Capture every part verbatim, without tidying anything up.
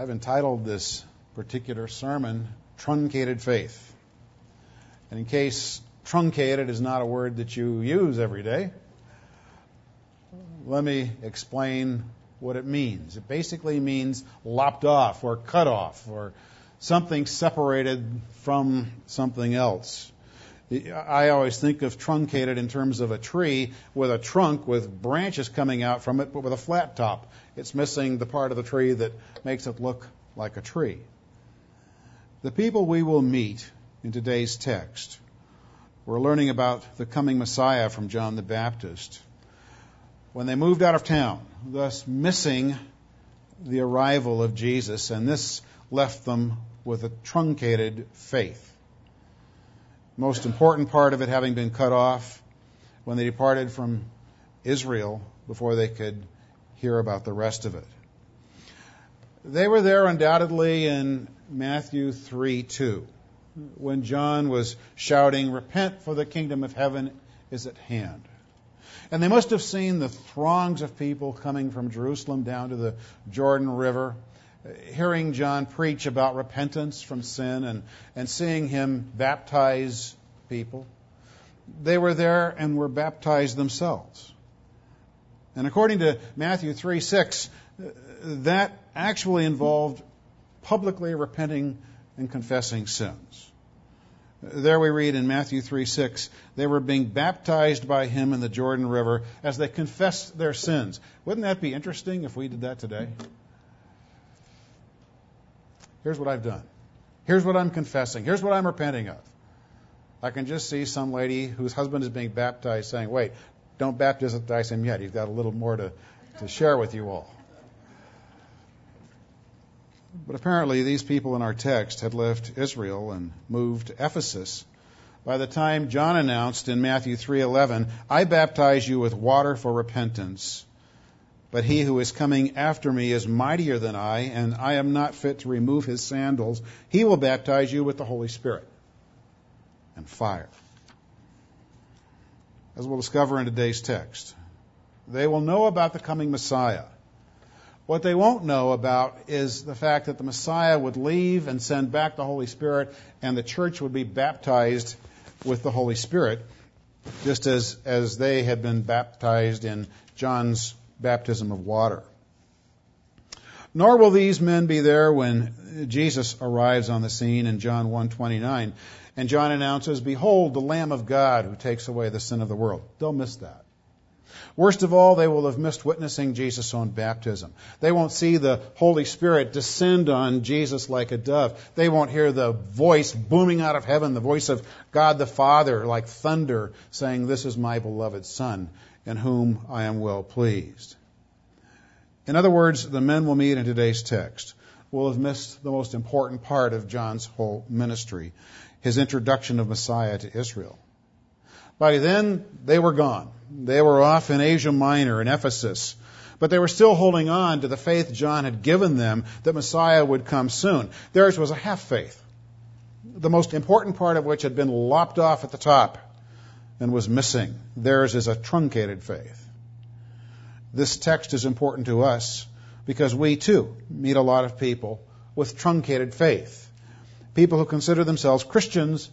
I've entitled this particular sermon, Truncated Faith. And in case truncated is not a word that you use every day, let me explain what it means. It basically means lopped off or cut off or something separated from something else. I always think of truncated in terms of a tree with a trunk with branches coming out from it, but with a flat top. It's missing the part of the tree that makes it look like a tree. The people we will meet in today's text, we're learning about the coming Messiah from John the Baptist. When they moved out of town, thus missing the arrival of Jesus, and this left them with a truncated faith. Most important part of it having been cut off when they departed from Israel before they could hear about the rest of it. They were there undoubtedly in Matthew three two, when John was shouting, "Repent, for the kingdom of heaven is at hand." And they must have seen the throngs of people coming from Jerusalem down to the Jordan River, hearing John preach about repentance from sin and, and seeing him baptize people. They were there and were baptized themselves. And according to Matthew three six, that actually involved publicly repenting and confessing sins. There we read in Matthew three six, they were being baptized by him in the Jordan River as they confessed their sins. Wouldn't that be interesting if we did that today? Here's what I've done. Here's what I'm confessing. Here's what I'm repenting of. I can just see some lady whose husband is being baptized saying, wait, don't baptize him yet. He's got a little more to, to share with you all. But apparently these people in our text had left Israel and moved to Ephesus by the time John announced in Matthew three eleven, I baptize you with water for repentance, but he who is coming after me is mightier than I, and I am not fit to remove his sandals. He will baptize you with the Holy Spirit and fire. As we'll discover in today's text, they will know about the coming Messiah. What they won't know about is the fact that the Messiah would leave and send back the Holy Spirit, and the church would be baptized with the Holy Spirit, just as, as they had been baptized in John's baptism of water. Nor will these men be there when Jesus arrives on the scene in John one twenty-nine, and John announces, behold, the Lamb of God who takes away the sin of the world. They'll miss that. Worst of all, they will have missed witnessing Jesus' own baptism. They won't see the Holy Spirit descend on Jesus like a dove. They won't hear the voice booming out of heaven, the voice of God the Father like thunder saying, this is my beloved Son, in whom I am well pleased. In other words, the men we'll meet in today's text will have missed the most important part of John's whole ministry, his introduction of Messiah to Israel. By then, they were gone. They were off in Asia Minor, in Ephesus. But they were still holding on to the faith John had given them that Messiah would come soon. Theirs was a half-faith, the most important part of which had been lopped off at the top and was missing. Theirs is a truncated faith. This text is important to us because we, too, meet a lot of people with truncated faith. People who consider themselves Christians,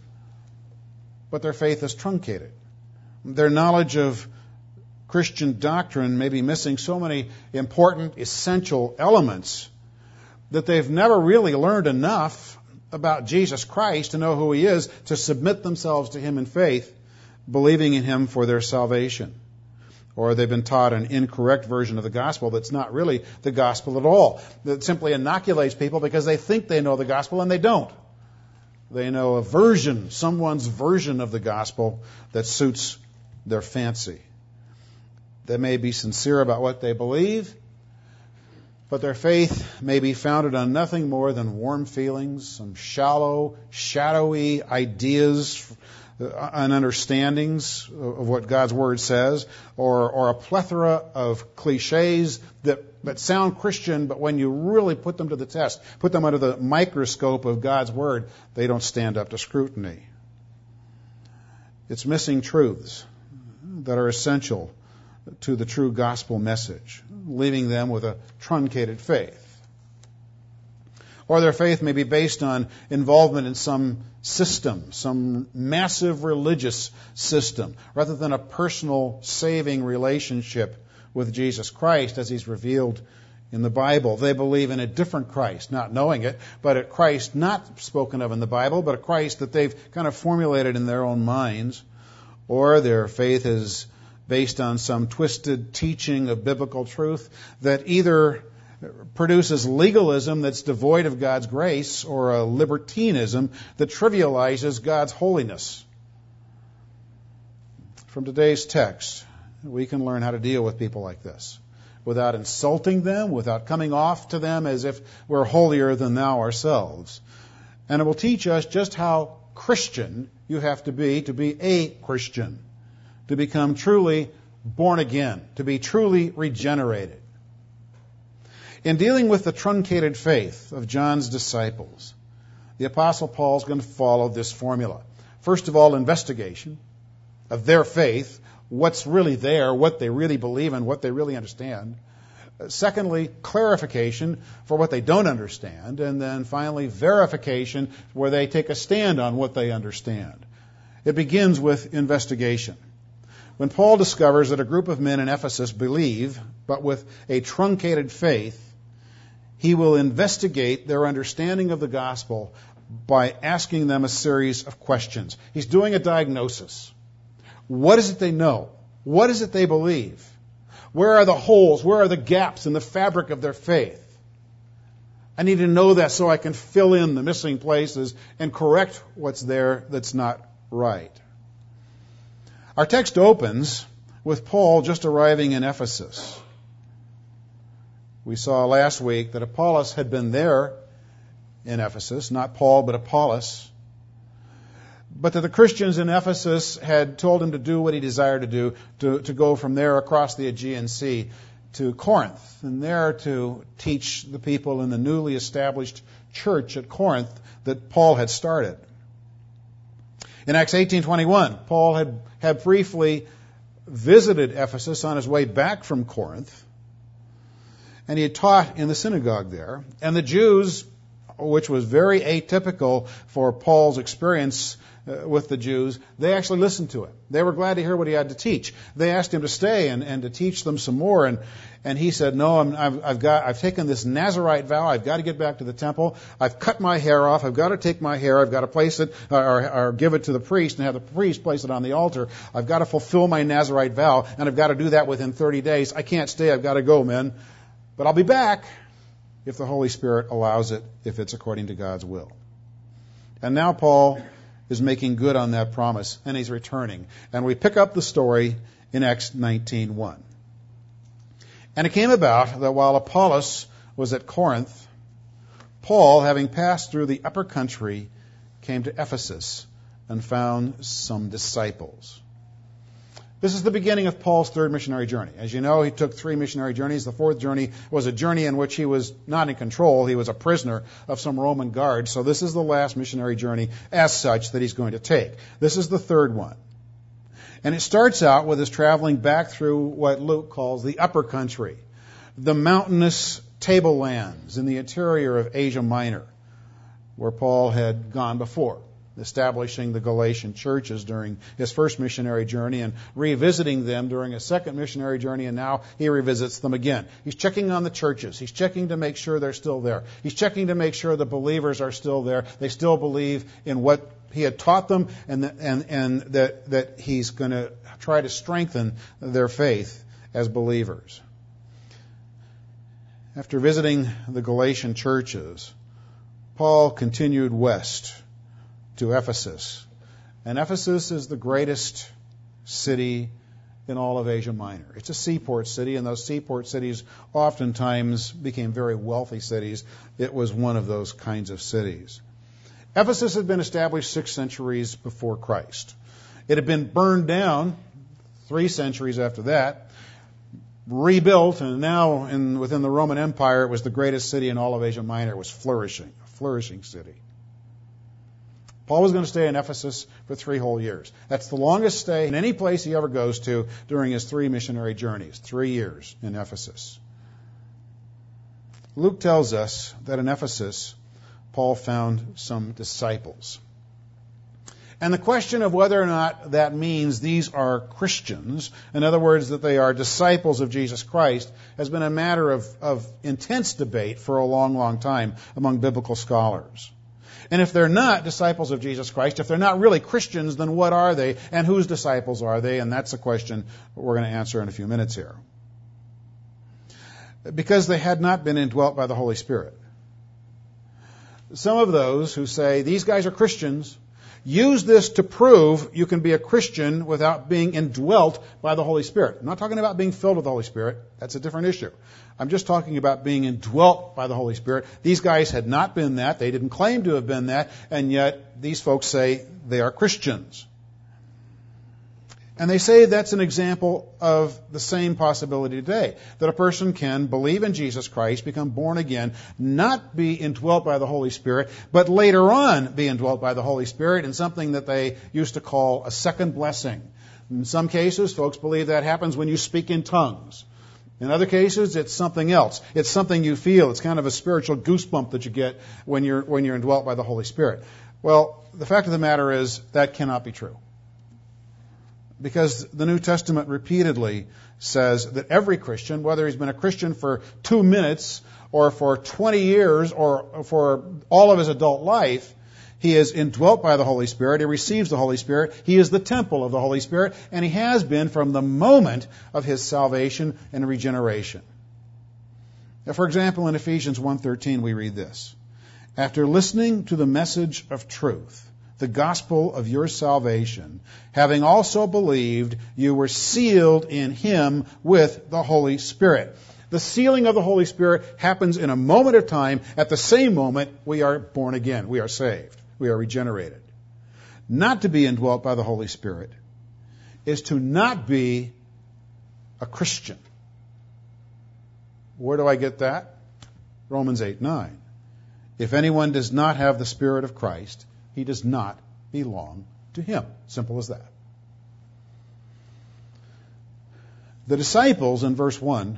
but their faith is truncated. Their knowledge of Christian doctrine may be missing so many important, essential elements that they've never really learned enough about Jesus Christ to know who He is, to submit themselves to Him in faith, believing in Him for their salvation. Or they've been taught an incorrect version of the gospel that's not really the gospel at all, that simply inoculates people because they think they know the gospel and they don't. They know a version, someone's version of the gospel that suits their fancy. They may be sincere about what they believe, but their faith may be founded on nothing more than warm feelings, some shallow, shadowy ideas and understandings of what God's Word says, or, or a plethora of cliches that, that sound Christian, but when you really put them to the test, put them under the microscope of God's Word, they don't stand up to scrutiny. It's missing truths that are essential to the true gospel message, leaving them with a truncated faith. Or their faith may be based on involvement in some system, some massive religious system, rather than a personal saving relationship with Jesus Christ as He's revealed in the Bible. They believe in a different Christ, not knowing it, but a Christ not spoken of in the Bible, but a Christ that they've kind of formulated in their own minds. Or their faith is based on some twisted teaching of biblical truth that either produces legalism that's devoid of God's grace or a libertinism that trivializes God's holiness. From today's text, we can learn how to deal with people like this without insulting them, without coming off to them as if we're holier than thou ourselves. And it will teach us just how Christian you have to be to be a Christian, to become truly born again, to be truly regenerated. In dealing with the truncated faith of John's disciples, the Apostle Paul is going to follow this formula. First of all, investigation of their faith, what's really there, what they really believe in, what they really understand. Secondly, clarification for what they don't understand. And then finally, verification where they take a stand on what they understand. It begins with investigation. When Paul discovers that a group of men in Ephesus believe, but with a truncated faith, he will investigate their understanding of the gospel by asking them a series of questions. He's doing a diagnosis. What is it they know? What is it they believe? Where are the holes? Where are the gaps in the fabric of their faith? I need to know that so I can fill in the missing places and correct what's there that's not right. Our text opens with Paul just arriving in Ephesus. We saw last week that Apollos had been there in Ephesus, not Paul, but Apollos. But that the Christians in Ephesus had told him to do what he desired to do, to, to go from there across the Aegean Sea to Corinth, and there to teach the people in the newly established church at Corinth that Paul had started. In Acts eighteen twenty-one, Paul had, had briefly visited Ephesus on his way back from Corinth, and he had taught in the synagogue there. And the Jews, which was very atypical for Paul's experience uh, with the Jews, they actually listened to him. They were glad to hear what he had to teach. They asked him to stay and, and to teach them some more. And, and he said, no, I'm, I've, I've got, I've taken this Nazirite vow. I've got to get back to the temple. I've cut my hair off. I've got to take my hair. I've got to place it or, or give it to the priest and have the priest place it on the altar. I've got to fulfill my Nazirite vow, and I've got to do that within thirty days. I can't stay. I've got to go, men. But I'll be back if the Holy Spirit allows it, if it's according to God's will. And now Paul is making good on that promise, and he's returning. And we pick up the story in Acts nineteen one. And it came about that while Apollos was at Corinth, Paul, having passed through the upper country, came to Ephesus and found some disciples. This is the beginning of Paul's third missionary journey. As you know, he took three missionary journeys. The fourth journey was a journey in which he was not in control. He was a prisoner of some Roman guards. So this is the last missionary journey as such that he's going to take. This is the third one. And it starts out with his traveling back through what Luke calls the upper country, the mountainous tablelands in the interior of Asia Minor, where Paul had gone before, establishing the Galatian churches during his first missionary journey and revisiting them during a second missionary journey, and now he revisits them again. He's checking on the churches. He's checking to make sure they're still there. He's checking to make sure the believers are still there. They still believe in what he had taught them, and that, and, and that, that he's going to try to strengthen their faith as believers. After visiting the Galatian churches, Paul continued west to Ephesus. And Ephesus is the greatest city in all of Asia Minor. It's a seaport city, and those seaport cities oftentimes became very wealthy cities. It was one of those kinds of cities. Ephesus had been established six centuries before Christ. It had been burned down three centuries after that, rebuilt, and now in, within the Roman Empire, it was the greatest city in all of Asia Minor. It was flourishing, a flourishing city. Paul was going to stay in Ephesus for three whole years. That's the longest stay in any place he ever goes to during his three missionary journeys. Three years in Ephesus. Luke tells us that in Ephesus, Paul found some disciples. And the question of whether or not that means these are Christians, in other words, that they are disciples of Jesus Christ, has been a matter of, of intense debate for a long, long time among biblical scholars. And if they're not disciples of Jesus Christ, if they're not really Christians, then what are they, and whose disciples are they? And that's a question we're going to answer in a few minutes here. Because they had not been indwelt by the Holy Spirit. Some of those who say, these guys are Christians, use this to prove you can be a Christian without being indwelt by the Holy Spirit. I'm not talking about being filled with the Holy Spirit. That's a different issue. I'm just talking about being indwelt by the Holy Spirit. These guys had not been that. They didn't claim to have been that. And yet these folks say they are Christians. And they say that's an example of the same possibility today, that a person can believe in Jesus Christ, become born again, not be indwelt by the Holy Spirit, but later on be indwelt by the Holy Spirit in something that they used to call a second blessing. In some cases, folks believe that happens when you speak in tongues. In other cases, it's something else. It's something you feel. It's kind of a spiritual goosebump that you get when you're when you're indwelt by the Holy Spirit. Well, the fact of the matter is that cannot be true. Because the New Testament repeatedly says that every Christian, whether he's been a Christian for two minutes or for twenty years or for all of his adult life, he is indwelt by the Holy Spirit. He receives the Holy Spirit. He is the temple of the Holy Spirit, and he has been from the moment of his salvation and regeneration. Now, for example, in Ephesians one thirteen, we read this. After listening to the message of truth, the gospel of your salvation, having also believed, you were sealed in him with the Holy Spirit. The sealing of the Holy Spirit happens in a moment of time. At the same moment, we are born again. We are saved. We are regenerated. Not to be indwelt by the Holy Spirit is to not be a Christian. Where do I get that? Romans eight nine. If anyone does not have the Spirit of Christ, he does not belong to him. Simple as that. The disciples in verse one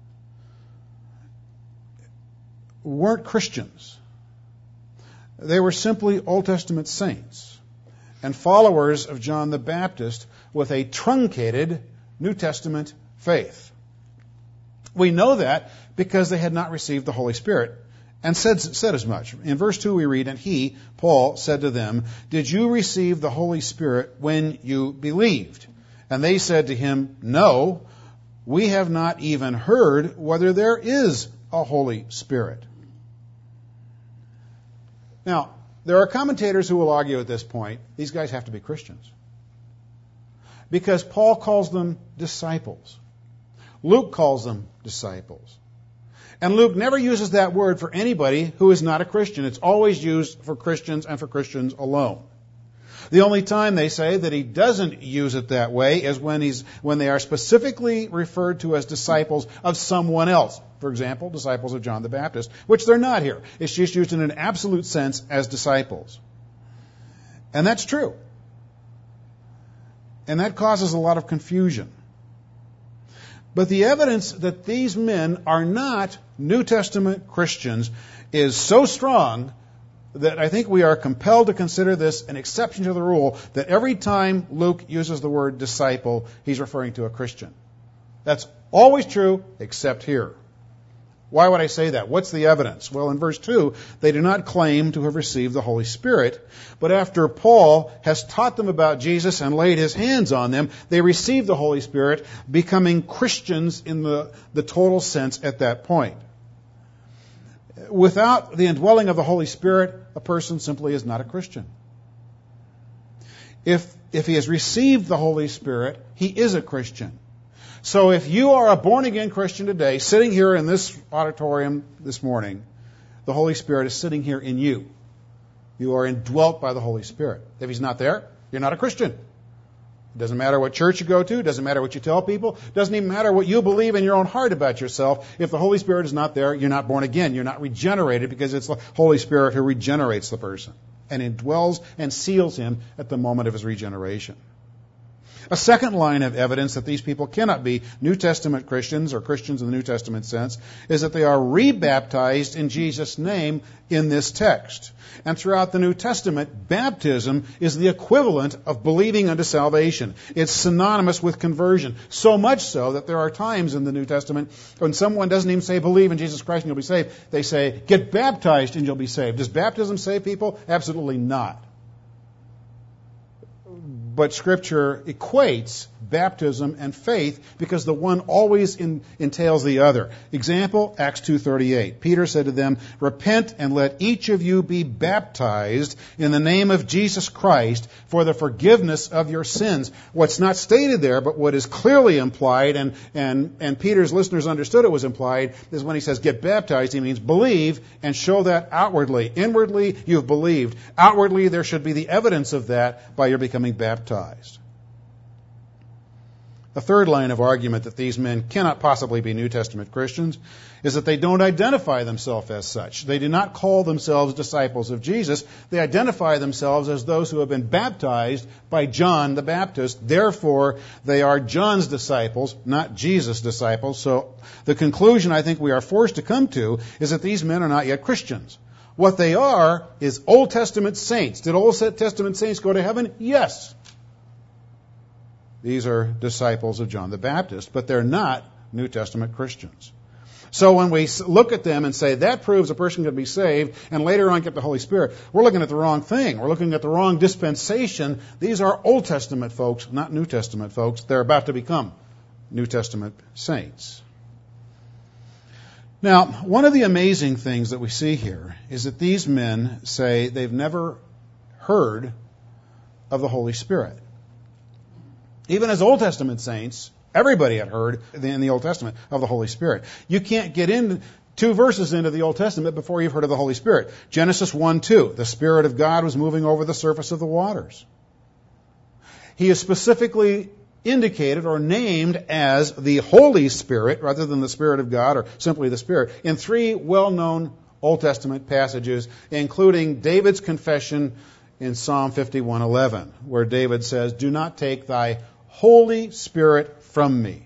weren't Christians. They were simply Old Testament saints and followers of John the Baptist with a truncated New Testament faith. We know that because they had not received the Holy Spirit. And said, said as much. In verse two we read, and he, Paul, said to them, did you receive the Holy Spirit when you believed? And they said to him, no, we have not even heard whether there is a Holy Spirit. Now, there are commentators who will argue at this point, these guys have to be Christians. Because Paul calls them disciples. Luke calls them disciples. And Luke never uses that word for anybody who is not a Christian. It's always used for Christians and for Christians alone. The only time they say that he doesn't use it that way is when he's when they are specifically referred to as disciples of someone else. For example, disciples of John the Baptist, which they're not here. It's just used in an absolute sense as disciples. And that's true. And that causes a lot of confusion. But the evidence that these men are not New Testament Christians is so strong that I think we are compelled to consider this an exception to the rule that every time Luke uses the word disciple, he's referring to a Christian. That's always true except here. Why would I say that? What's the evidence? Well, in verse two, they do not claim to have received the Holy Spirit, but after Paul has taught them about Jesus and laid his hands on them, they receive the Holy Spirit, becoming Christians in the, the total sense at that point. Without the indwelling of the Holy Spirit, a person simply is not a Christian. If, if he has received the Holy Spirit, he is a Christian. So if you are a born-again Christian today, sitting here in this auditorium this morning, the Holy Spirit is sitting here in you. You are indwelt by the Holy Spirit. If he's not there, you're not a Christian. It doesn't matter what church you go to. It doesn't matter what you tell people. It doesn't even matter what you believe in your own heart about yourself. If the Holy Spirit is not there, you're not born again. You're not regenerated because it's the Holy Spirit who regenerates the person and indwells and seals him at the moment of his regeneration. A second line of evidence that these people cannot be New Testament Christians or Christians in the New Testament sense is that they are rebaptized in Jesus' name in this text. And throughout the New Testament, baptism is the equivalent of believing unto salvation. It's synonymous with conversion. So much so that there are times in the New Testament when someone doesn't even say believe in Jesus Christ and you'll be saved. They say get baptized and you'll be saved. Does baptism save people? Absolutely not. But Scripture equates baptism and faith because the one always in, entails the other. Example, Acts two thirty-eight. Peter said to them, repent and let each of you be baptized in the name of Jesus Christ for the forgiveness of your sins. What's not stated there, but what is clearly implied, and, and, and Peter's listeners understood it was implied, is when he says get baptized, he means believe and show that outwardly. Inwardly, you've believed. Outwardly, there should be the evidence of that by your becoming baptized. Baptized. The third line of argument that these men cannot possibly be New Testament Christians is that they don't identify themselves as such. They do not call themselves disciples of Jesus. They identify themselves as those who have been baptized by John the Baptist. Therefore, they are John's disciples, not Jesus' disciples. So the conclusion I think we are forced to come to is that these men are not yet Christians. What they are is Old Testament saints. Did Old Testament saints go to heaven? Yes. These are disciples of John the Baptist, but they're not New Testament Christians. So when we look at them and say that proves a person can be saved and later on get the Holy Spirit, we're looking at the wrong thing. We're looking at the wrong dispensation. These are Old Testament folks, not New Testament folks. They're about to become New Testament saints. Now, one of the amazing things that we see here is that these men say they've never heard of the Holy Spirit. Even as Old Testament saints, everybody had heard in the Old Testament of the Holy Spirit. You can't get in two verses into the Old Testament before you've heard of the Holy Spirit. Genesis one two, the Spirit of God was moving over the surface of the waters. He is specifically indicated or named as the Holy Spirit rather than the Spirit of God or simply the Spirit in three well-known Old Testament passages, including David's confession in Psalm fifty-one eleven, where David says, do not take thy Holy Spirit from me.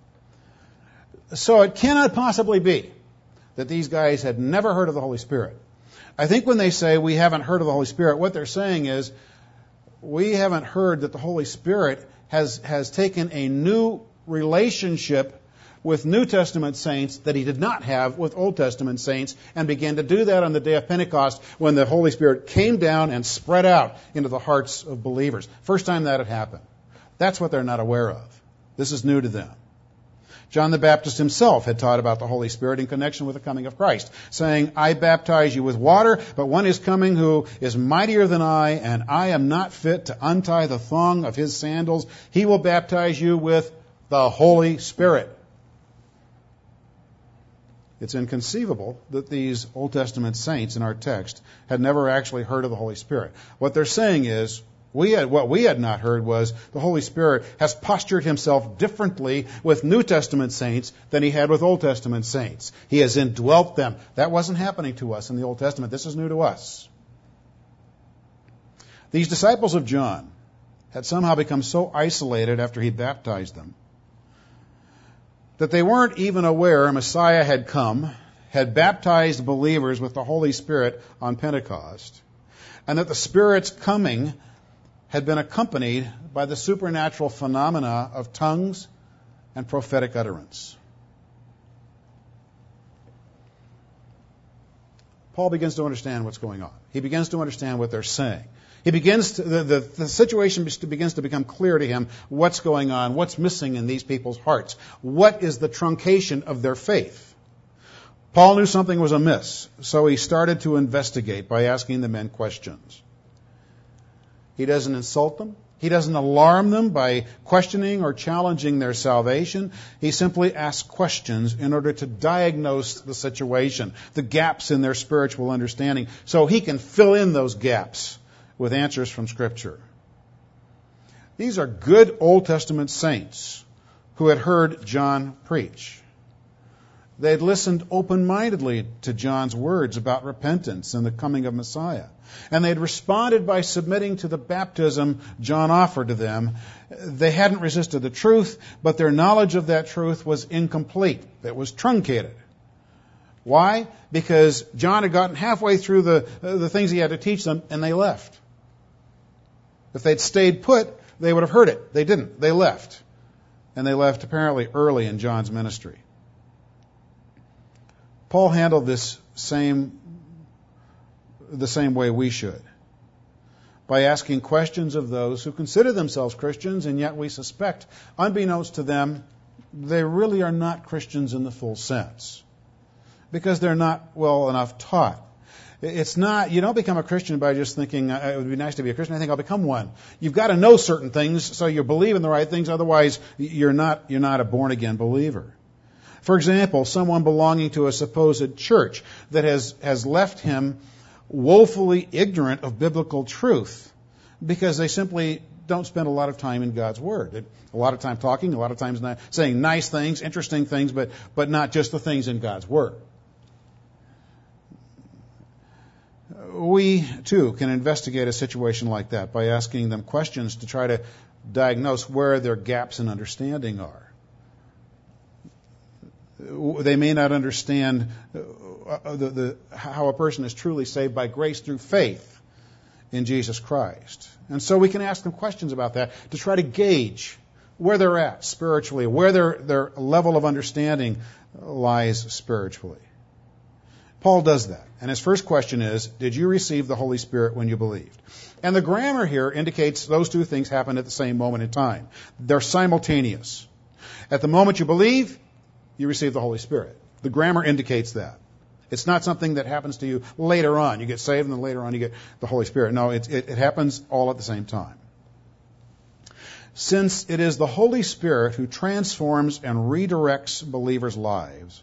So it cannot possibly be that these guys had never heard of the Holy Spirit. I think when they say we haven't heard of the Holy Spirit, what they're saying is we haven't heard that the Holy Spirit has, has taken a new relationship with New Testament saints that he did not have with Old Testament saints, and began to do that on the day of Pentecost when the Holy Spirit came down and spread out into the hearts of believers. First time that had happened. That's what they're not aware of. This is new to them. John the Baptist himself had taught about the Holy Spirit in connection with the coming of Christ, saying, I baptize you with water, but one is coming who is mightier than I, and I am not fit to untie the thong of his sandals. He will baptize you with the Holy Spirit. It's inconceivable that these Old Testament saints in our text had never actually heard of the Holy Spirit. What they're saying is, we had, what we had not heard was the Holy Spirit has postured himself differently with New Testament saints than he had with Old Testament saints. He has indwelt them. That wasn't happening to us in the Old Testament. This is new to us. These disciples of John had somehow become so isolated after he baptized them that they weren't even aware a Messiah had come, had baptized believers with the Holy Spirit on Pentecost, and that the Spirit's coming had been accompanied by the supernatural phenomena of tongues and prophetic utterance. Paul begins to understand what's going on. He begins to understand what they're saying. He begins to, the, the, the situation begins to become clear to him what's going on, what's missing in these people's hearts. What is the truncation of their faith? Paul knew something was amiss, so he started to investigate by asking the men questions. He doesn't insult them. He doesn't alarm them by questioning or challenging their salvation. He simply asks questions in order to diagnose the situation, the gaps in their spiritual understanding, so he can fill in those gaps with answers from Scripture. These are good Old Testament saints who had heard John preach. They had listened open-mindedly to John's words about repentance and the coming of Messiah. And they had responded by submitting to the baptism John offered to them. They hadn't resisted the truth, but their knowledge of that truth was incomplete. It was truncated. Why? Because John had gotten halfway through the, uh, the things he had to teach them, and they left. If they'd stayed put, they would have heard it. They didn't. They left. And they left apparently early in John's ministry. Paul handled this same, the same way we should, by asking questions of those who consider themselves Christians, and yet we suspect, unbeknownst to them, they really are not Christians in the full sense, because they're not well enough taught. It's not, you don't become a Christian by just thinking, it would be nice to be a Christian, I think I'll become one. You've got to know certain things so you believe in the right things, otherwise you're not, you're not a born-again believer. For example, someone belonging to a supposed church that has, has left him woefully ignorant of biblical truth because they simply don't spend a lot of time in God's Word. A lot of time talking, a lot of times not saying nice things, interesting things, but, but not just the things in God's Word. We, too, can investigate a situation like that by asking them questions to try to diagnose where their gaps in understanding are. They may not understand the, the, how a person is truly saved by grace through faith in Jesus Christ. And so we can ask them questions about that to try to gauge where they're at spiritually, where their, their level of understanding lies spiritually. Paul does that. And his first question is, did you receive the Holy Spirit when you believed? And the grammar here indicates those two things happen at the same moment in time. They're simultaneous. At the moment you believe, you receive the Holy Spirit. The grammar indicates that. It's not something that happens to you later on. You get saved and then later on you get the Holy Spirit. No, it, it, it happens all at the same time. Since it is the Holy Spirit who transforms and redirects believers' lives,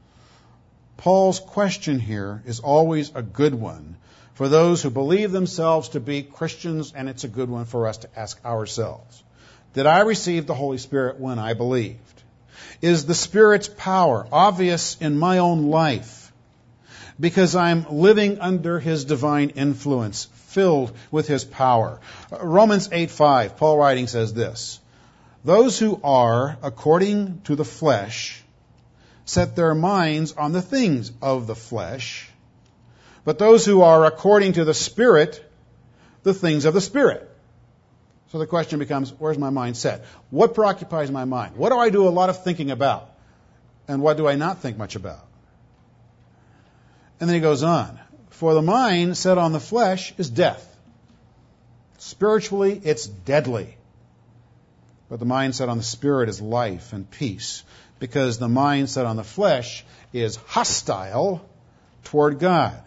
Paul's question here is always a good one for those who believe themselves to be Christians, and it's a good one for us to ask ourselves. Did I receive the Holy Spirit when I believed? Is the Spirit's power obvious in my own life because I'm living under His divine influence, filled with His power? Romans eight five, Paul writing says this, those who are according to the flesh set their minds on the things of the flesh, but those who are according to the Spirit, the things of the Spirit. So the question becomes, where's my mind set? What preoccupies my mind? What do I do a lot of thinking about? And what do I not think much about? And then he goes on. For the mind set on the flesh is death. Spiritually, it's deadly. But the mind set on the Spirit is life and peace, because the mind set on the flesh is hostile toward God.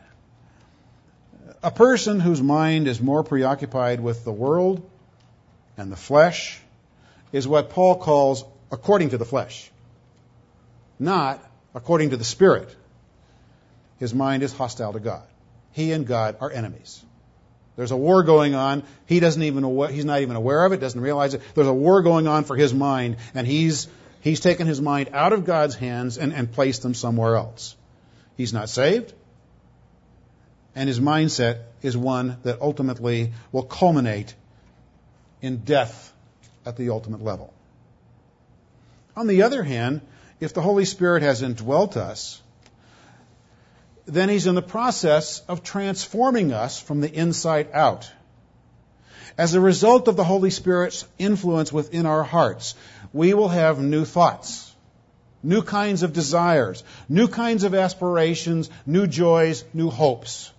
A person whose mind is more preoccupied with the world and the flesh is what Paul calls according to the flesh, not according to the Spirit. His mind is hostile to God. He and God are enemies. There's a war going on. He doesn't even aware, he's not even aware of it, doesn't realize it. There's a war going on for his mind, and he's he's taken his mind out of God's hands and, and placed them somewhere else. He's not saved, and his mindset is one that ultimately will culminate in death at the ultimate level. On the other hand, if the Holy Spirit has indwelt us, then He's in the process of transforming us from the inside out. As a result of the Holy Spirit's influence within our hearts, we will have new thoughts, new kinds of desires, new kinds of aspirations, new joys, new hopes.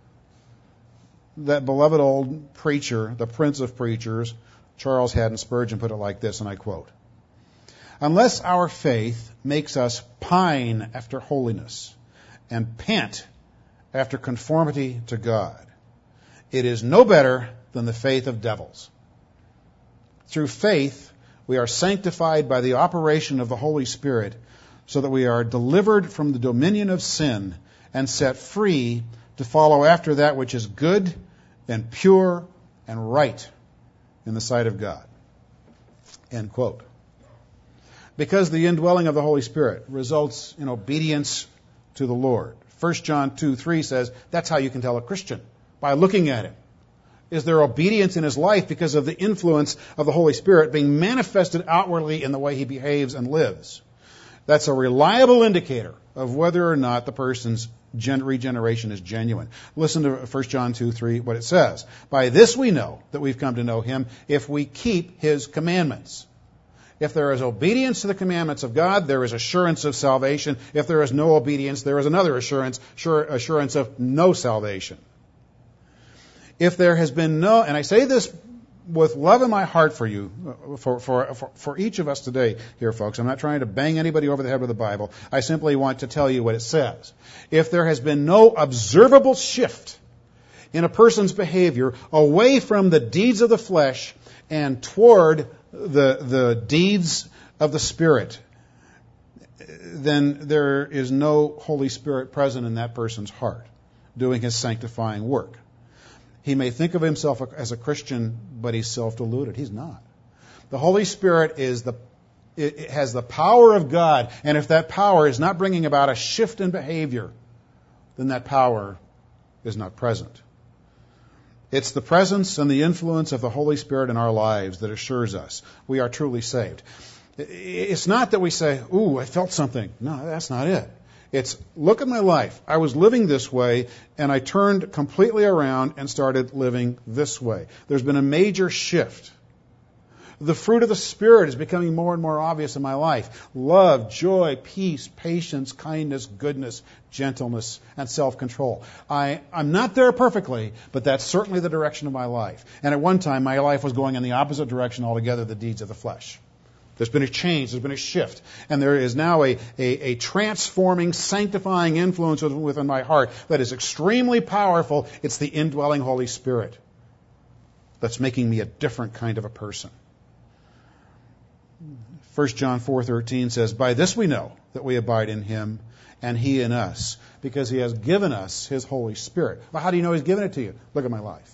That beloved old preacher, the Prince of Preachers, Charles Haddon Spurgeon, put it like this, and I quote, unless our faith makes us pine after holiness and pant after conformity to God, it is no better than the faith of devils. Through faith, we are sanctified by the operation of the Holy Spirit so that we are delivered from the dominion of sin and set free to follow after that which is good and pure and right in the sight of God. End quote. Because the indwelling of the Holy Spirit results in obedience to the Lord. First John two three says that's how you can tell a Christian, by looking at him. Is there obedience in his life because of the influence of the Holy Spirit being manifested outwardly in the way he behaves and lives? That's a reliable indicator of whether or not the person's regeneration is genuine. Listen to First John two three, what it says. By this we know that we've come to know him if we keep his commandments. If there is obedience to the commandments of God, there is assurance of salvation. If there is no obedience, there is another assurance, sure, assurance of no salvation. If there has been no, and I say this with love in my heart for you, for, for, for, for each of us today here, folks. I'm not trying to bang anybody over the head with the Bible. I simply want to tell you what it says. If there has been no observable shift in a person's behavior away from the deeds of the flesh and toward the, the deeds of the Spirit, then there is no Holy Spirit present in that person's heart doing his sanctifying work. He may think of himself as a Christian, but he's self-deluded. He's not. The Holy Spirit is the, it has the power of God, and if that power is not bringing about a shift in behavior, then that power is not present. It's the presence and the influence of the Holy Spirit in our lives that assures us we are truly saved. It's not that we say, ooh, I felt something. No, that's not it. It's, look at my life. I was living this way, and I turned completely around and started living this way. There's been a major shift. The fruit of the Spirit is becoming more and more obvious in my life. Love, joy, peace, patience, kindness, goodness, gentleness, and self-control. I, I'm not there perfectly, but that's certainly the direction of my life. And at one time, my life was going in the opposite direction altogether, the deeds of the flesh. There's been a change, there's been a shift, and there is now a, a, a transforming, sanctifying influence within my heart that is extremely powerful. It's the indwelling Holy Spirit that's making me a different kind of a person. First John four thirteen says, by this we know that we abide in him and he in us, because he has given us his Holy Spirit. Well, how do you know he's given it to you? Look at my life.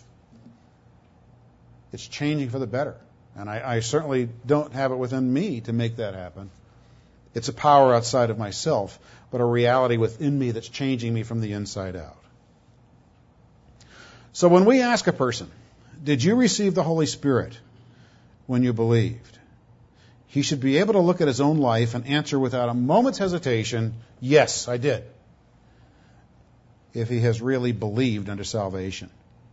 It's changing for the better. And I, I certainly don't have it within me to make that happen. It's a power outside of myself, but a reality within me that's changing me from the inside out. So when we ask a person, did you receive the Holy Spirit when you believed? He should be able to look at his own life and answer without a moment's hesitation, yes, I did, if he has really believed unto salvation.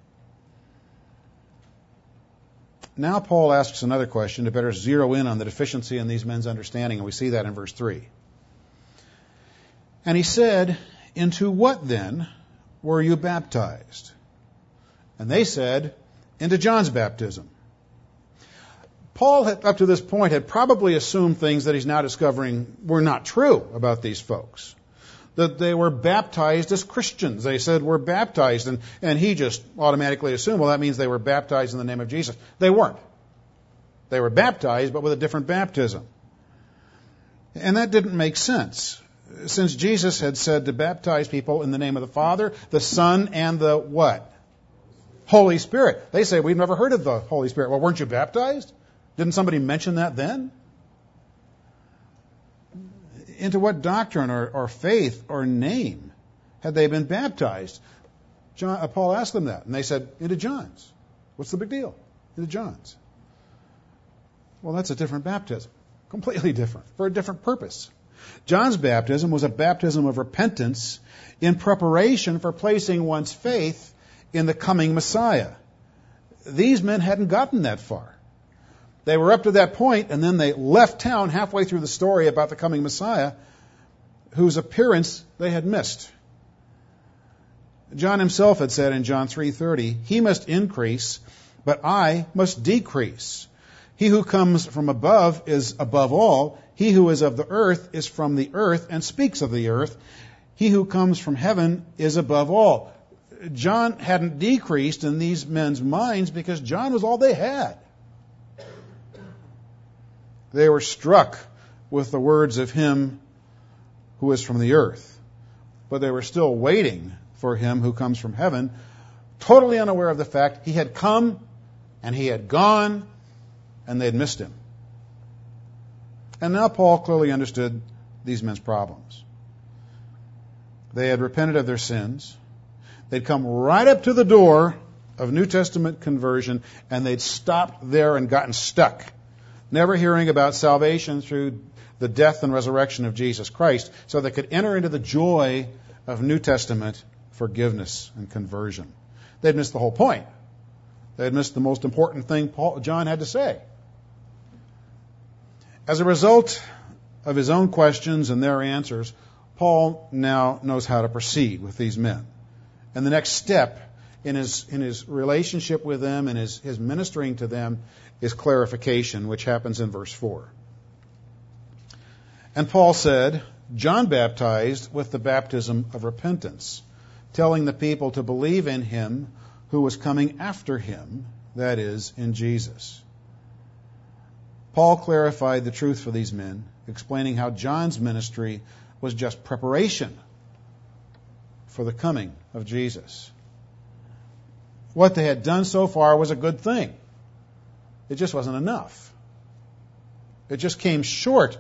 Now Paul asks another question to better zero in on the deficiency in these men's understanding, and we see that in verse three. And he said, into what then were you baptized? And they said, into John's baptism. Paul, had, up to this point, had probably assumed things that he's now discovering were not true about these folks. That they were baptized as Christians. They said, we're baptized. And, and he just automatically assumed, well, that means they were baptized in the name of Jesus. They weren't. They were baptized, but with a different baptism. And that didn't make sense, since Jesus had said to baptize people in the name of the Father, the Son, and the what? Holy Spirit. They say, we've never heard of the Holy Spirit. Well, weren't you baptized? Didn't somebody mention that then? Into what doctrine or, or faith or name had they been baptized? John, uh, Paul asked them that, and they said, into John's. What's the big deal? Into John's. Well, that's a different baptism. Completely different, for a different purpose. John's baptism was a baptism of repentance in preparation for placing one's faith in the coming Messiah. These men hadn't gotten that far. They were up to that point, and then they left town halfway through the story about the coming Messiah, whose appearance they had missed. John himself had said in John three thirty, he must increase, but I must decrease. He who comes from above is above all. He who is of the earth is from the earth and speaks of the earth. He who comes from heaven is above all. John hadn't decreased in these men's minds because John was all they had. They were struck with the words of him who is from the earth, but they were still waiting for him who comes from heaven, totally unaware of the fact he had come and he had gone and they had missed him. And now Paul clearly understood these men's problems. They had repented of their sins. They'd come right up to the door of New Testament conversion, and they'd stopped there and gotten stuck, never hearing about salvation through the death and resurrection of Jesus Christ, so they could enter into the joy of New Testament forgiveness and conversion. They'd missed the whole point. They'd missed the most important thing Paul, John had to say. As a result of his own questions and their answers, Paul now knows how to proceed with these men. And the next step in his in his relationship with them and his, his ministering to them is clarification, which happens in verse four. And Paul said, John baptized with the baptism of repentance, telling the people to believe in him who was coming after him, that is, in Jesus. Paul clarified the truth for these men, explaining how John's ministry was just preparation for the coming of Jesus. What they had done so far was a good thing. It just wasn't enough. It just came short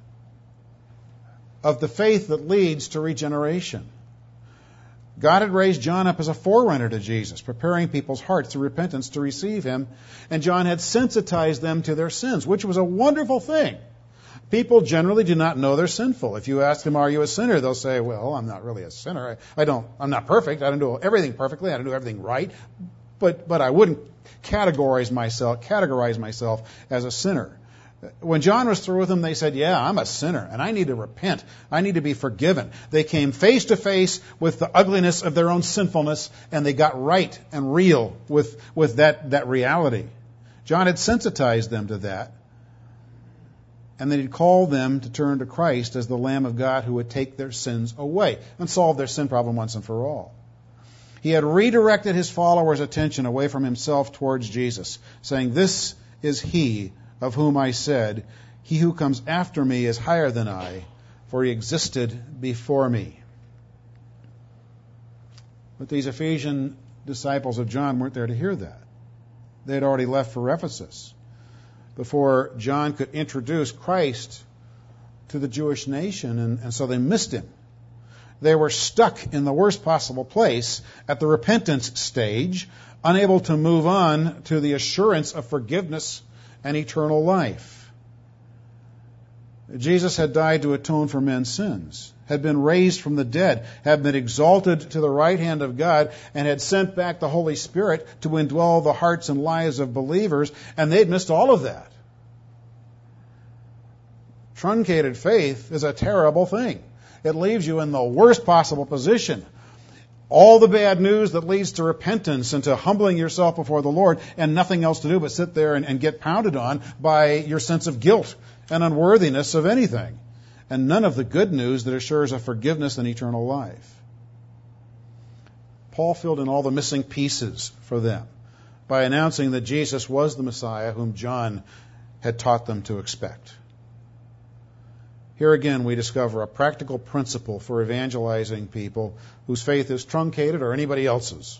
of the faith that leads to regeneration. God had raised John up as a forerunner to Jesus, preparing people's hearts through repentance to receive him, and John had sensitized them to their sins, which was a wonderful thing. People generally do not know they're sinful. If you ask them, are you a sinner? They'll say, well, I'm not really a sinner. I, I don't, I'm not perfect. I don't do everything perfectly. I don't do everything right. But, but I wouldn't categorize myself, categorize myself as a sinner. When John was through with them, they said, yeah, I'm a sinner, and I need to repent. I need to be forgiven. They came face to face with the ugliness of their own sinfulness, and they got right and real with, with that, that reality. John had sensitized them to that, and then he'd called them to turn to Christ as the Lamb of God who would take their sins away and solve their sin problem once and for all. He had redirected his followers' attention away from himself towards Jesus, saying, this is he of whom I said, he who comes after me is higher than I, for he existed before me. But these Ephesian disciples of John weren't there to hear that. They had already left for Ephesus before John could introduce Christ to the Jewish nation, and, and so they missed him. They were stuck in the worst possible place at the repentance stage, unable to move on to the assurance of forgiveness and eternal life. Jesus had died to atone for men's sins, had been raised from the dead, had been exalted to the right hand of God, and had sent back the Holy Spirit to indwell the hearts and lives of believers, and they'd missed all of that. Truncated faith is a terrible thing. It leaves you in the worst possible position. All the bad news that leads to repentance and to humbling yourself before the Lord, and nothing else to do but sit there and, and get pounded on by your sense of guilt and unworthiness of anything. And none of the good news that assures of forgiveness and eternal life. Paul filled in all the missing pieces for them by announcing that Jesus was the Messiah whom John had taught them to expect. Here again we discover a practical principle for evangelizing people whose faith is truncated or anybody else's.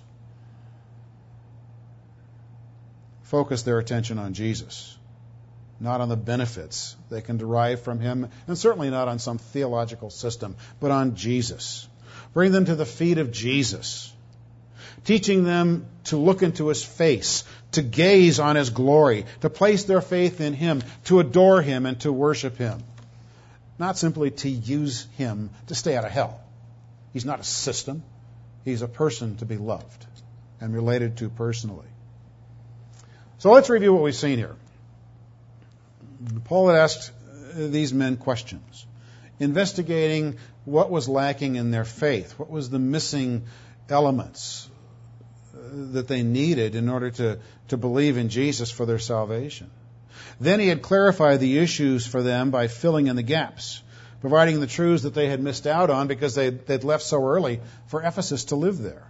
Focus their attention on Jesus, not on the benefits they can derive from him, and certainly not on some theological system, but on Jesus. Bring them to the feet of Jesus, teaching them to look into his face, to gaze on his glory, to place their faith in him, to adore him and to worship him. Not simply to use him to stay out of hell. He's not a system. He's a person to be loved and related to personally. So let's review what we've seen here. Paul had asked these men questions, investigating what was lacking in their faith, what was the missing elements that they needed in order to, to believe in Jesus for their salvation. Then he had clarified the issues for them by filling in the gaps, providing the truths that they had missed out on because they, they'd left so early for Ephesus to live there.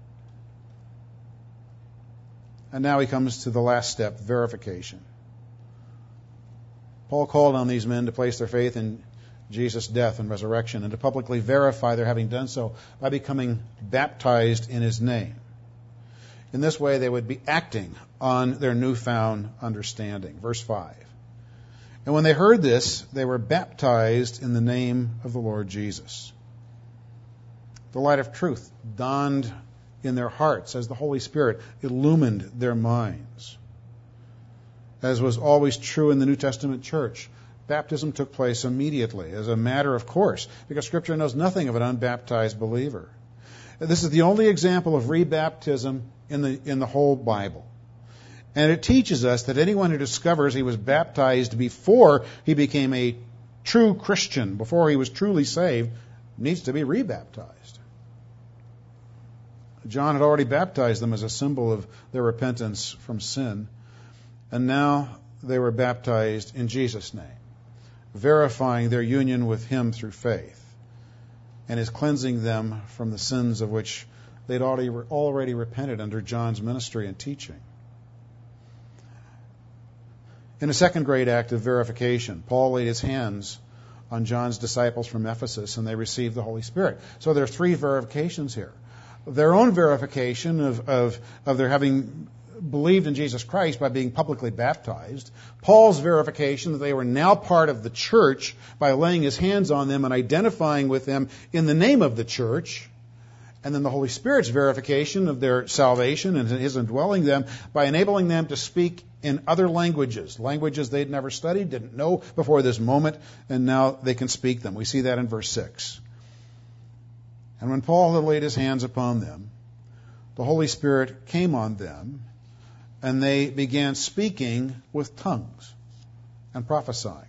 And now he comes to the last step, verification. Paul called on these men to place their faith in Jesus' death and resurrection and to publicly verify their having done so by becoming baptized in his name. In this way, they would be acting on their newfound understanding. Verse five. And when they heard this, they were baptized in the name of the Lord Jesus. The light of truth dawned in their hearts as the Holy Spirit illumined their minds. As was always true in the New Testament church, baptism took place immediately as a matter of course, because Scripture knows nothing of an unbaptized believer. This is the only example of rebaptism in the, in the whole Bible. And it teaches us that anyone who discovers he was baptized before he became a true Christian, before he was truly saved, needs to be rebaptized. John had already baptized them as a symbol of their repentance from sin, and now they were baptized in Jesus' name, verifying their union with him through faith, and is cleansing them from the sins of which they'd already, already repented under John's ministry and teaching. In a second great act of verification, Paul laid his hands on John's disciples from Ephesus, and they received the Holy Spirit. So there are three verifications here. Their own verification of, of, of their having believed in Jesus Christ by being publicly baptized. Paul's verification that they were now part of the church by laying his hands on them and identifying with them in the name of the church. And then the Holy Spirit's verification of their salvation and his indwelling them by enabling them to speak in other languages, languages they'd never studied, didn't know before this moment, and now they can speak them. We see that in verse six. And when Paul had laid his hands upon them, the Holy Spirit came on them, and they began speaking with tongues and prophesying.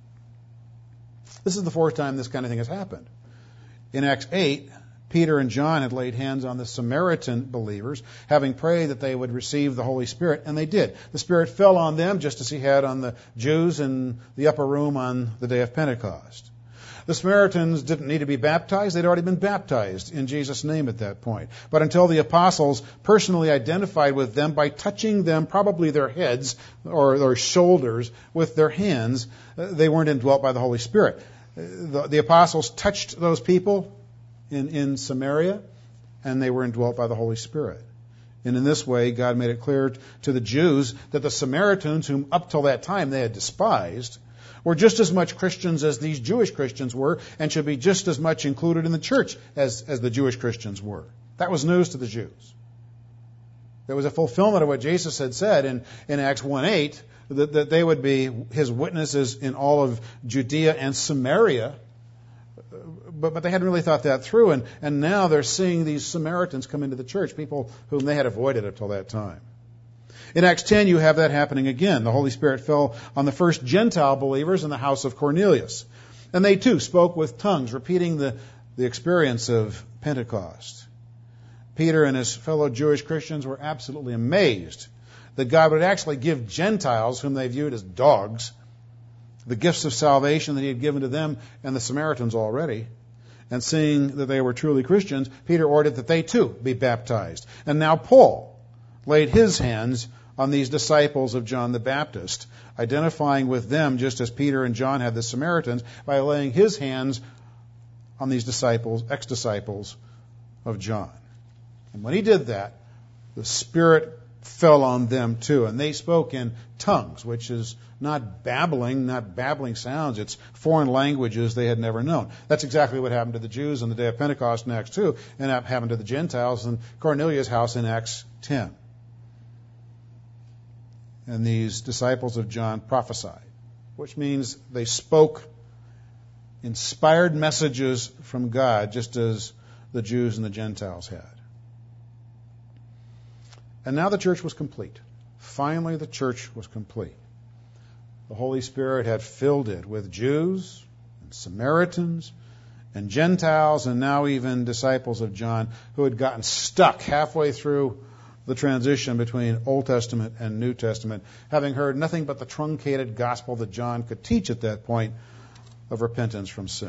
This is the fourth time this kind of thing has happened. In Acts eight, Peter and John had laid hands on the Samaritan believers, having prayed that they would receive the Holy Spirit, and they did. The Spirit fell on them just as he had on the Jews in the upper room on the day of Pentecost. The Samaritans didn't need to be baptized. They'd already been baptized in Jesus' name at that point. But until the apostles personally identified with them by touching them, probably their heads or their shoulders, with their hands, they weren't indwelt by the Holy Spirit. The, the apostles touched those people in, in Samaria, and they were indwelt by the Holy Spirit. And in this way, God made it clear to the Jews that the Samaritans, whom up till that time they had despised, were just as much Christians as these Jewish Christians were, and should be just as much included in the church as, as the Jewish Christians were. That was news to the Jews. There was a fulfillment of what Jesus had said in, in Acts one eight, that, that they would be his witnesses in all of Judea and Samaria. But, but they hadn't really thought that through, and, and now they're seeing these Samaritans come into the church, people whom they had avoided up till that time. In Acts ten, you have that happening again. The Holy Spirit fell on the first Gentile believers in the house of Cornelius. And they too spoke with tongues, repeating the, the experience of Pentecost. Peter and his fellow Jewish Christians were absolutely amazed that God would actually give Gentiles, whom they viewed as dogs, the gifts of salvation that he had given to them and the Samaritans already. And seeing that they were truly Christians, Peter ordered that they too be baptized. And now Paul laid his hands on these disciples of John the Baptist, identifying with them just as Peter and John had the Samaritans, by laying his hands on these disciples, ex-disciples of John. And when he did that, the Spirit fell on them too, and they spoke in tongues, which is not babbling, not babbling sounds. It's foreign languages they had never known. That's exactly what happened to the Jews on the day of Pentecost in Acts two, and that happened to the Gentiles in Cornelius' house in Acts ten. And these disciples of John prophesied, which means they spoke inspired messages from God, just as the Jews and the Gentiles had. And now the church was complete. Finally, the church was complete. The Holy Spirit had filled it with Jews and Samaritans and Gentiles, and now even disciples of John who had gotten stuck halfway through the transition between Old Testament and New Testament, having heard nothing but the truncated gospel that John could teach at that point of repentance from sin.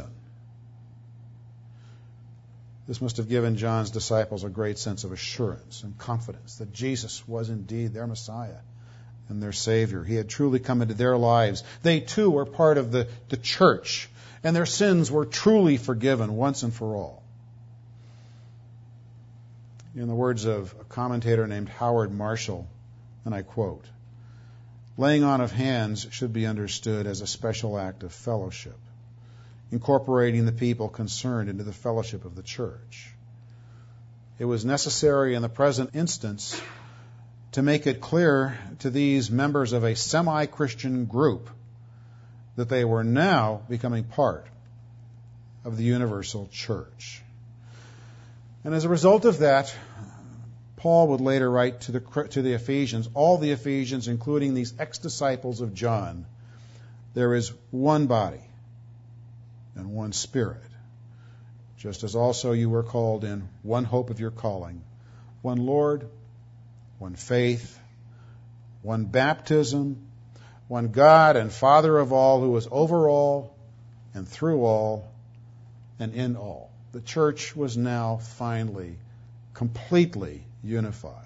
This must have given John's disciples a great sense of assurance and confidence that Jesus was indeed their Messiah and their Savior. He had truly come into their lives. They too were part of the, the church, and their sins were truly forgiven once and for all. In the words of a commentator named Howard Marshall, and I quote, Laying on of hands should be understood as a special act of fellowship, incorporating the people concerned into the fellowship of the church. It was necessary in the present instance to make it clear to these members of a semi-Christian group that they were now becoming part of the universal church. And as a result of that, Paul would later write to the, to the Ephesians, all the Ephesians, including these ex-disciples of John, there is one body and one Spirit, just as also you were called in one hope of your calling, one Lord, one faith, one baptism, one God and Father of all, who is over all and through all and in all. The church was now finally, completely unified.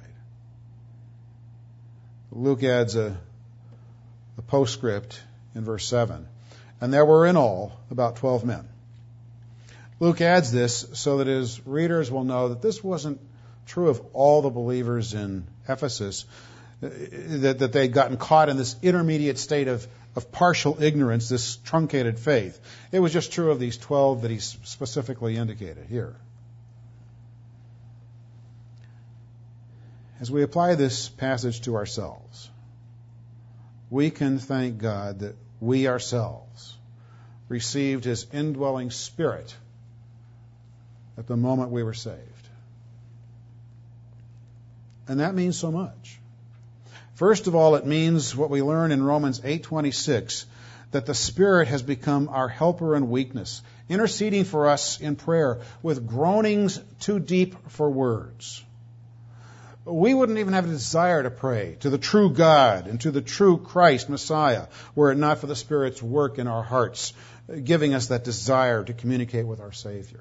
Luke adds a, a postscript in verse seven. And there were in all about twelve men. Luke adds this so that his readers will know that this wasn't true of all the believers in Ephesus, that, that they'd gotten caught in this intermediate state of, of partial ignorance, this truncated faith. It was just true of these twelve that he specifically indicated here. As we apply this passage to ourselves, we can thank God that we ourselves received His indwelling Spirit at the moment we were saved. And that means so much. First of all, it means what we learn in Romans eight twenty-six, that the Spirit has become our helper in weakness, interceding for us in prayer with groanings too deep for words. We wouldn't even have a desire to pray to the true God and to the true Christ, Messiah, were it not for the Spirit's work in our hearts, giving us that desire to communicate with our Savior.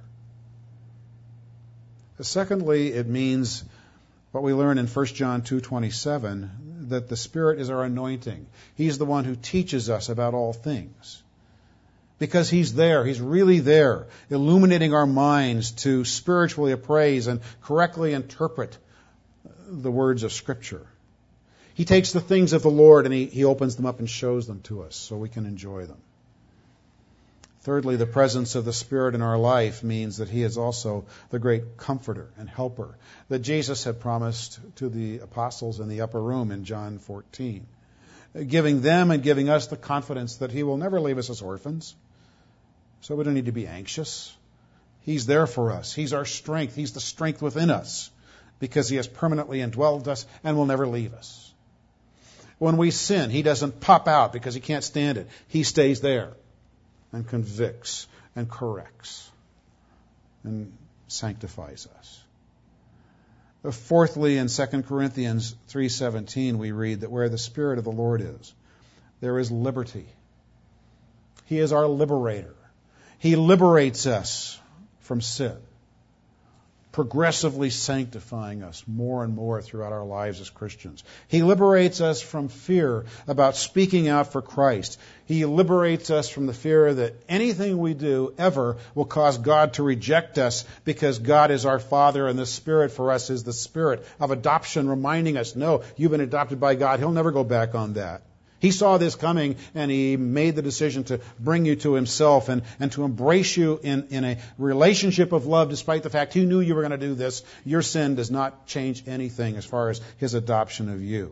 Secondly, it means what we learn in First John two twenty-seven, that the Spirit is our anointing. He's the one who teaches us about all things. Because He's there, He's really there, illuminating our minds to spiritually appraise and correctly interpret the words of Scripture. He takes the things of the Lord and he, he opens them up and shows them to us so we can enjoy them. Thirdly, the presence of the Spirit in our life means that He is also the great comforter and helper that Jesus had promised to the apostles in the upper room in John fourteen, giving them and giving us the confidence that He will never leave us as orphans, so we don't need to be anxious. He's there for us. He's our strength. He's the strength within us, because He has permanently indwelled us and will never leave us. When we sin, He doesn't pop out because He can't stand it. He stays there and convicts and corrects and sanctifies us. Fourthly, in Second Corinthians three seventeen, we read that where the Spirit of the Lord is, there is liberty. He is our liberator. He liberates us from sin, progressively sanctifying us more and more throughout our lives as Christians. He liberates us from fear about speaking out for Christ. He liberates us from the fear that anything we do ever will cause God to reject us, because God is our Father and the Spirit for us is the Spirit of adoption, reminding us, no, you've been adopted by God. He'll never go back on that. He saw this coming and He made the decision to bring you to Himself and, and to embrace you in, in a relationship of love, despite the fact He knew you were going to do this. Your sin does not change anything as far as His adoption of you.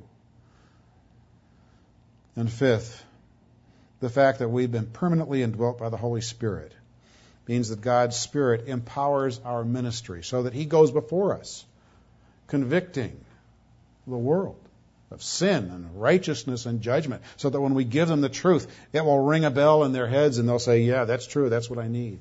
And fifth, the fact that we've been permanently indwelt by the Holy Spirit means that God's Spirit empowers our ministry so that He goes before us, convicting the world of sin and righteousness and judgment, so that when we give them the truth, it will ring a bell in their heads and they'll say, yeah, that's true, that's what I need.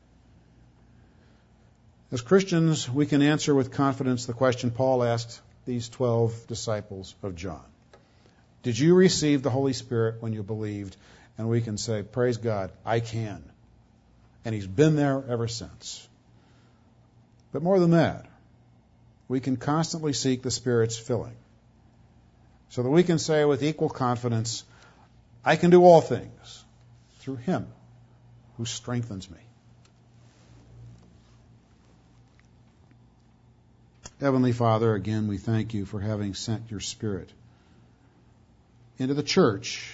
As Christians, we can answer with confidence the question Paul asked these twelve disciples of John. Did you receive the Holy Spirit when you believed? And we can say, praise God, I can. And He's been there ever since. But more than that, we can constantly seek the Spirit's filling, so that we can say with equal confidence, I can do all things through Him who strengthens me. Heavenly Father, again we thank You for having sent Your Spirit into the church.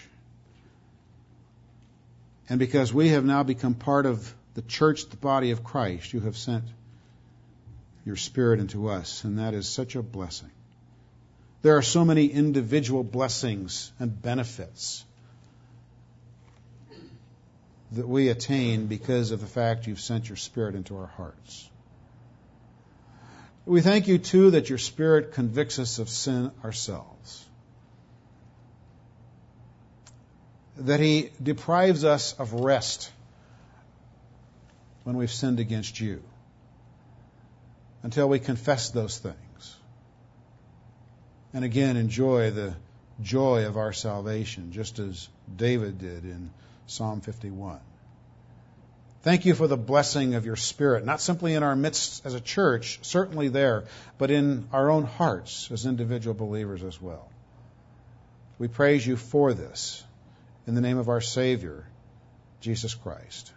And because we have now become part of the church, the body of Christ, you have sent your Spirit into us, and that is such a blessing. There are so many individual blessings and benefits that we attain because of the fact you've sent your Spirit into our hearts. We thank you, too, that your Spirit convicts us of sin ourselves, that He deprives us of rest when we've sinned against you, until we confess those things and again enjoy the joy of our salvation, just as David did in Psalm fifty-one. Thank you for the blessing of your Spirit, not simply in our midst as a church, certainly there, but in our own hearts as individual believers as well. We praise you for this in the name of our Savior, Jesus Christ.